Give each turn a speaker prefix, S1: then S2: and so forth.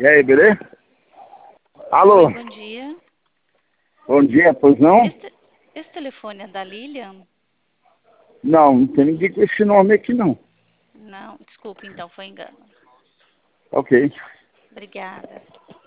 S1: E aí, beleza? Alô?
S2: Oi, bom dia.
S1: Bom dia, pois não?
S2: Esse telefone é da Lilian?
S1: Não, não tem ninguém com esse nome aqui não.
S2: Não, desculpe, então, foi engano.
S1: Ok.
S2: Obrigada.